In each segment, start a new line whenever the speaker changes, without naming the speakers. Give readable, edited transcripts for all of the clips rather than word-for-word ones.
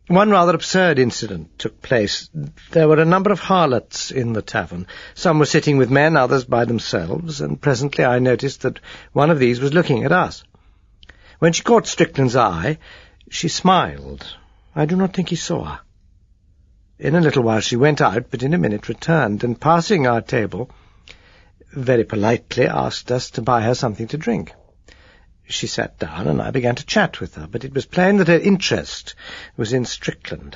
One rather absurd incident took place. There were a number of harlots in the tavern. Some were sitting with men, others by themselves, and presently I noticed that one of these was looking at us. When she caught Strickland's eye, she smiled. I do not think he saw her. In a little while she went out, but in a minute returned, and passing our table, very politely asked us to buy her something to drink. She sat down, and I began to chat with her, but it was plain that her interest was in Strickland.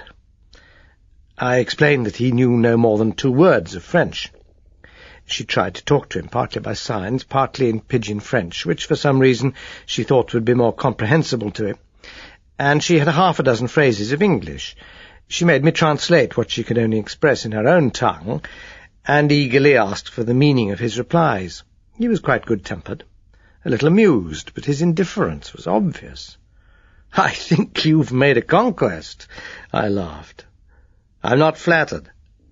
I explained that he knew no more than 2 words of French. She tried to talk to him, partly by signs, partly in pidgin French, which for some reason she thought would be more comprehensible to him, and she had 6 phrases of English. She made me translate what she could only express in her own tongue, and eagerly asked for the meaning of his replies. He was quite good-tempered, a little amused, but his indifference was obvious. "I think you've made a conquest," I laughed. "I'm not flattered."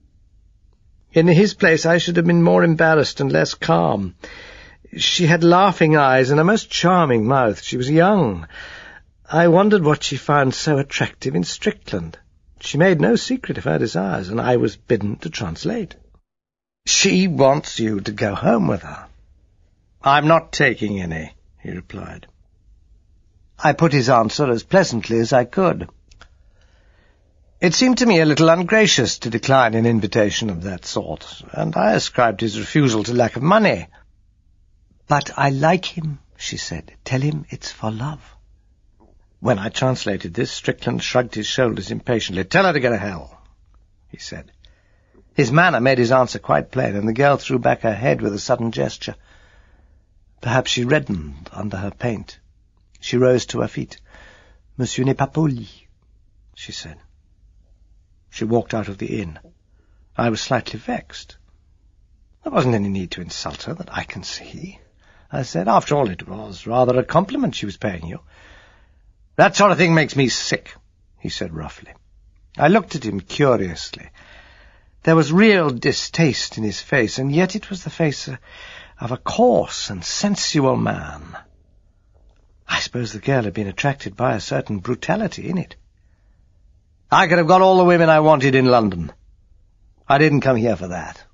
In his place I should have been more embarrassed and less calm. She had laughing eyes and a most charming mouth. She was young. I wondered what she found so attractive in Strickland. She made no secret of her desires, and I was bidden to translate. "She wants you to go home with her." "I'm not taking any," he replied. I put his answer as pleasantly as I could. It seemed to me a little ungracious to decline an invitation of that sort, and I ascribed his refusal to lack of money. "But I like him," she said. "Tell him it's for love." When I translated this, Strickland shrugged his shoulders impatiently. "Tell her to go to hell," he said. His manner made his answer quite plain, and the girl threw back her head with a sudden gesture. Perhaps she reddened under her paint. She rose to her feet. "Monsieur n'est pas poli," she said. She walked out of the inn. I was slightly vexed. There wasn't any need to insult her, that I can see, I said. After all, it was rather a compliment she was paying you. "That sort of thing makes me sick," he said roughly. I looked at him curiously. There was real distaste in his face, and yet it was the face of a coarse and sensual man. I suppose the girl had been attracted by a certain brutality in it. "I could have got all the women I wanted in London. I didn't come here for that."